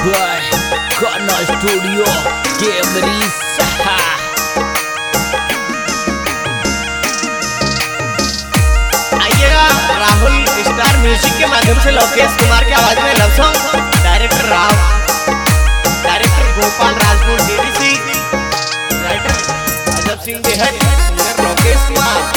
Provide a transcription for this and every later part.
by Kana Studio Camry Saha। आइएगा Rahul star music के माध्यम से लोकेश कुमार की आवाज में love song. Director Rao, director Gopal Rajput DDC, writer Ajab Singh बेहद, सिंगर लोकेश कुमार।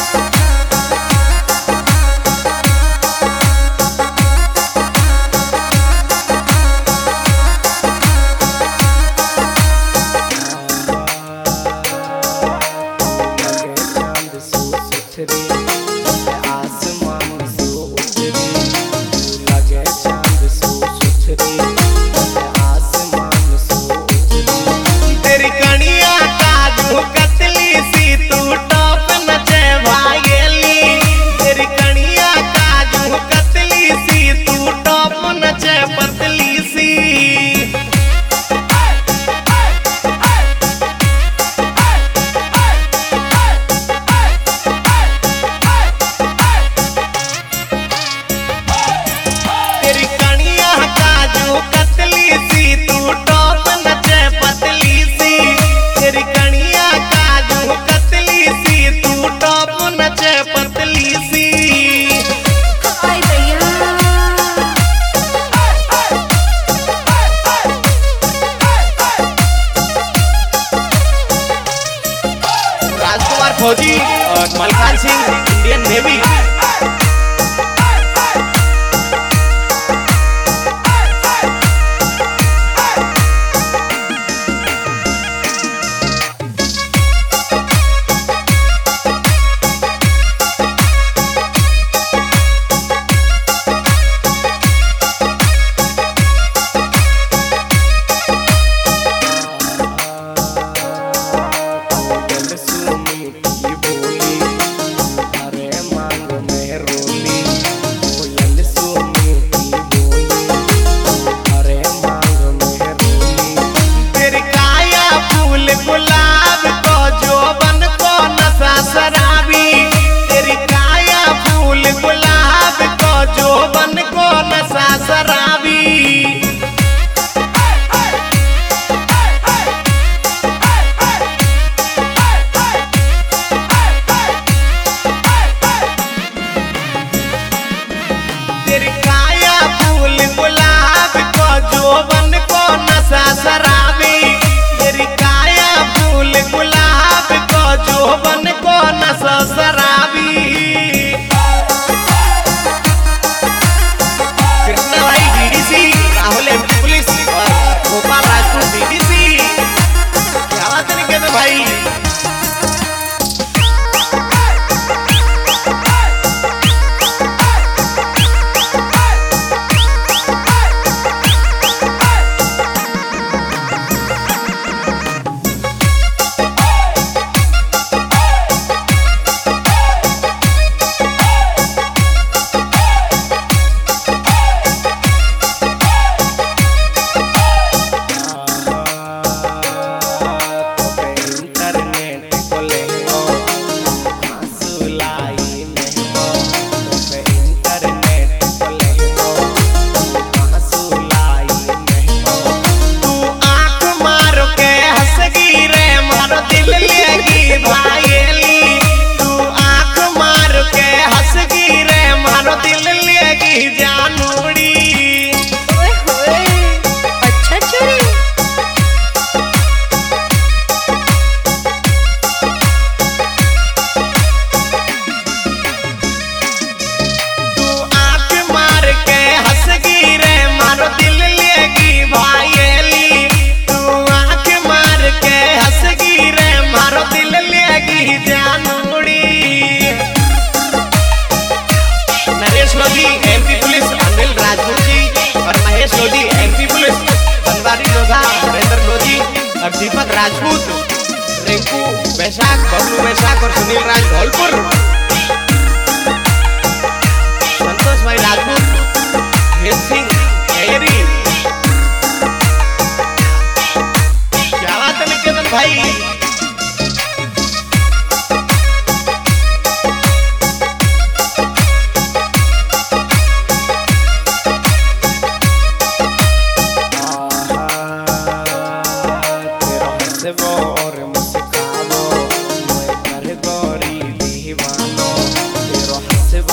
फौजी और Malkan Singh Indian navy. MP police Anil Rajput ji और महेश लोधी एमपी पुलिस बनवारी लोधा नरेंद्र लोधी और दीपक राजपूत, रिंकू वैशाख, बबलू वैशाख और सुनील राज धौलपुर, संतोष भाई राजपूत, हित सिंह खैरी। क्या बात है निकेतन भाई।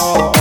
हो